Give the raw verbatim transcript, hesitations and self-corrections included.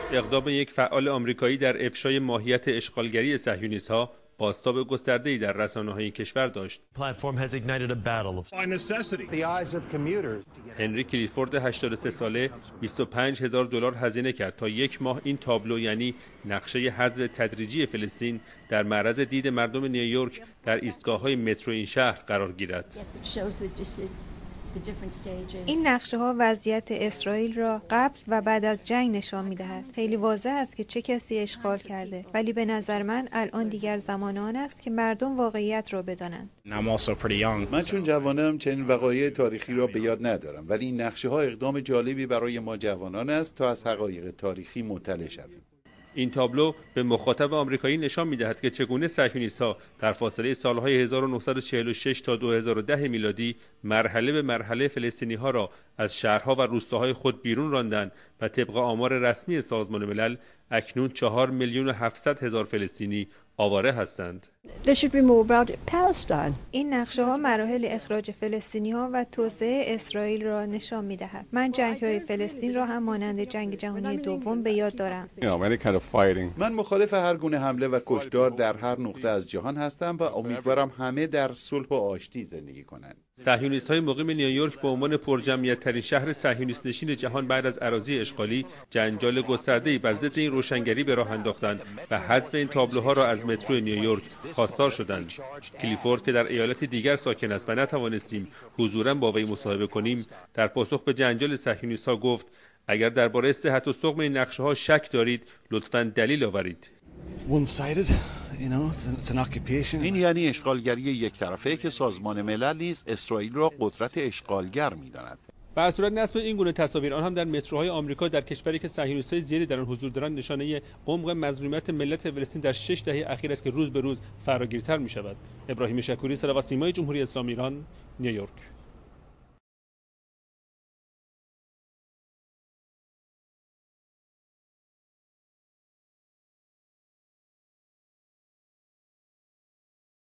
اقدام یک فعال آمریکایی در افشای ماهیت اشغالگری صهیونیست‌ها بازتاب گسترده‌ای در رسانه‌های این کشور داشت. هنری کلیفورد هشتاد و سه ساله بیست و پنج هزار دلار هزینه کرد تا یک ماه این تابلو، یعنی نقشه حذف تدریجی فلسطین، در معرض دید مردم نیویورک در ایستگاه‌های مترو این شهر قرار گیرد. این نقشه ها وضعیت اسرائیل را قبل و بعد از جنگ نشان می‌دهد. خیلی واضح است که چه کسی اشغال کرده، ولی به نظر من الان دیگر زمان آن است که مردم واقعیت را بدانند. من چون جوانم چنین وقایع تاریخی را به یاد ندارم، ولی این نقشه ها اقدام جالبی برای ما جوانان است تا از حقایق تاریخی مطلع شویم. این تابلو به مخاطب آمریکایی نشان می‌دهد که چگونه صهیونیست‌ها در فاصله سالهای هزار و نهصد و چهل و شش تا دو هزار و ده میلادی مرحله به مرحله فلسطینی‌ها را از شهرها و روستاهای خود بیرون راندند و طبق آمار رسمی سازمان ملل اکنون چهار میلیون و هفتصد هزار فلسطینی آواره هستند. این نقشه ها مراحل اخراج فلسطینی ها و توسعه اسرائیل را نشان می دهد. من جنگ های فلسطین را هم مانند جنگ جهانی دوم به یاد دارم. من مخالف هر گونه حمله و کشتار در هر نقطه از جهان هستم و امیدوارم همه در صلح و آشتی زندگی کنند. صهیونیست‌های مقیم نیویورک به عنوان پرجمعیت‌ترین شهر صهیونیست نشین جهان بعد از اراضی اشغالی جنجال گسترده‌ای بر ضد این روشنگری به راه انداختند و حذف این تابلوها را از مترو نیویورک خواستار شدند. کلیفورد که در ایالتی دیگر ساکن است و نتوانستیم حضوراً با وی مصاحبه کنیم، در پاسخ به جنجال صهیونیست‌ها گفت اگر درباره صحت و سقم این نقشه‌ها شک دارید لطفاً دلیل آورید. این یعنی اشغالگری یک طرفه که سازمان ملل نیز اسرائیل را قدرت اشغالگر می‌داند. به هر صورت نصب این گونه تصاویر، آن هم در متروهای آمریکا، در کشوری که صهیونیست‌های زیادی در آن حضور دارند، نشانه عمق مظلومیت ملت فلسطین در شش دهه اخیر است که روز به روز فراگیرتر می‌شود. ابراهیم شکوری، صدا و سیمای جمهوری اسلامی ایران، نیویورک.